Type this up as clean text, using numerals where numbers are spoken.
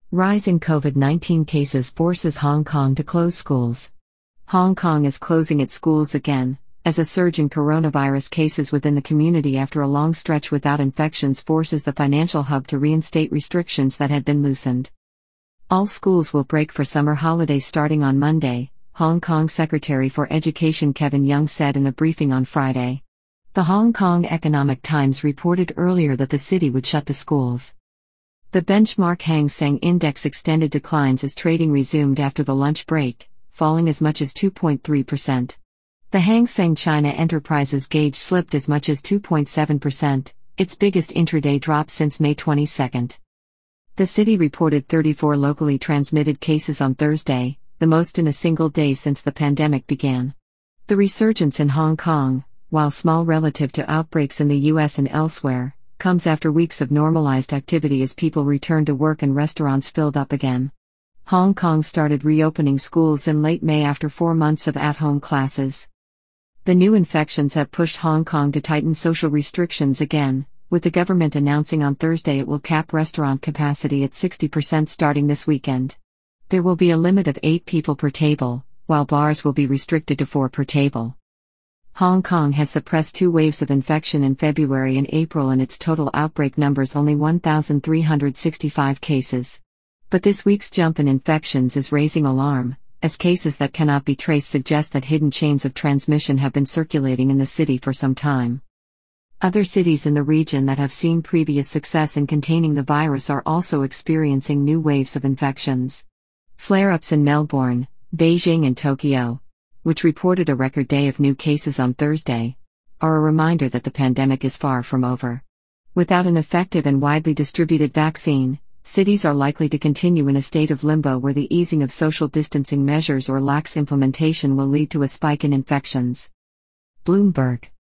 Rise in COVID-19 cases forces Hong Kong to close schools. Hong Kong is closing its schools again, as a surge in coronavirus cases within the community after a long stretch without infections forces the financial hub to reinstate restrictions that had been loosened. All schools will break for summer holidays starting on Monday, Hong Kong Secretary for Education Kevin Yeung said in a briefing on Friday. The Hong Kong Economic Times reported earlier that the city would shut the schools. The benchmark Hang Seng Index extended declines as trading resumed after the lunch break, falling as much as 2.3%. The Hang Seng China Enterprises gauge slipped as much as 2.7%, its biggest intraday drop since May 22. The city reported 34 locally transmitted cases on Thursday, the most in a single day since the pandemic began. The resurgence in Hong Kong, while small relative to outbreaks in the US and elsewhere, comes after weeks of normalized activity as people returned to work and restaurants filled up again. Hong Kong started reopening schools in late May after 4 months of at-home classes. The new infections have pushed Hong Kong to tighten social restrictions again, with the government announcing on Thursday it will cap restaurant capacity at 60% starting this weekend. There will be a limit of 8 people per table, while bars will be restricted to 4 per table. Hong Kong has suppressed 2 waves of infection in February and April, and its total outbreak numbers only 1,365 cases. But this week's jump in infections is raising alarm, as cases that cannot be traced suggest that hidden chains of transmission have been circulating in the city for some time. Other cities in the region that have seen previous success in containing the virus are also experiencing new waves of infections. Flare-ups in Melbourne, Beijing and Tokyo, which reported a record day of new cases on Thursday, are a reminder that the pandemic is far from over. Without an effective and widely distributed vaccine, cities are likely to continue in a state of limbo where the easing of social distancing measures or lax implementation will lead to a spike in infections. Bloomberg.